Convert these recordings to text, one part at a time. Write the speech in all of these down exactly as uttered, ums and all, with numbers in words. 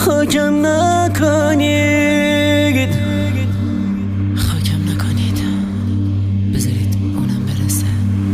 خاکم نکنید، خاکم نکنید، بذارید اونم برسه.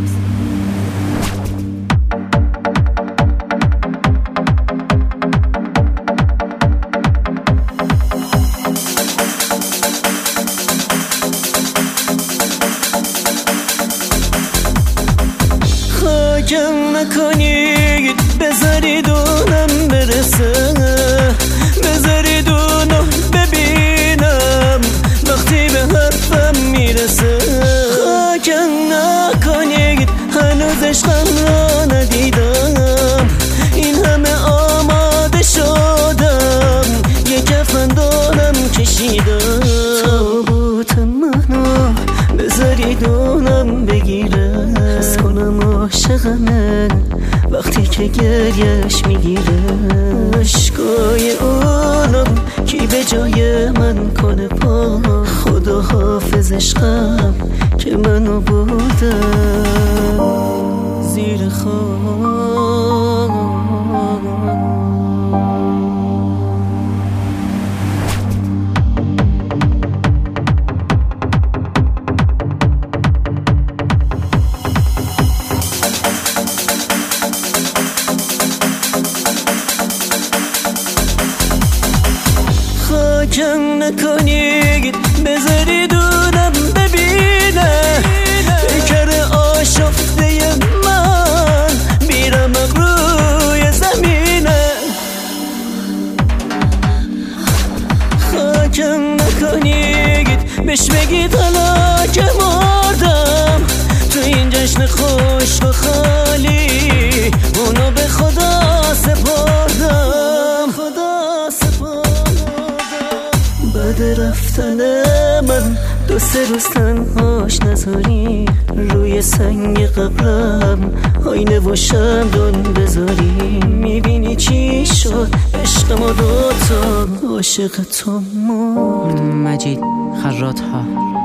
خاکم نکنید، بذارید اونم برسه، بذارید اونو ببینم وقتی به حرفم میرسه. خاکم نکنید، هنوز عشقم را ندیدم، این همه آماده شدم، یه کفن دارم کشیدم. تابوت منو بذارید اونم بگیره، حس کنم عاشقمه وقتی که گریش میگیره. عشقای اونم کی به جای من کنه پا، خدا حافظ عشقم که منو بردم زیر خاک. خاکم نکنید، بذارید اونم ببینه پیکر آشفته من میرم روی زمینه. خاکم نکنید، بهش بگید حالا که مردم تو این جشن خشک و خالی، اونو به خدا سپردم، خدا سپردم. بعد رفتن من دو سه روز تنهاش نذاری، روی سنگ قبرم آینه و شمدون بذاری. میبینی چی شد عشق ما دوتا، عاشق تو مرد. مجید خراط ها.